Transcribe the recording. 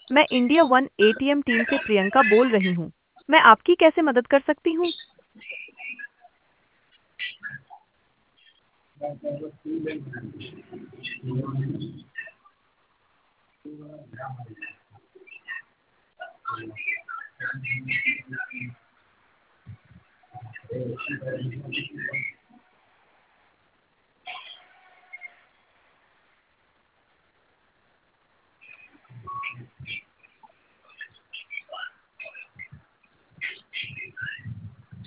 मैं India one ATM team से प्रियंका बोल रही हूँ। मैं आपकी कैसे मदद कर सकती हूँ?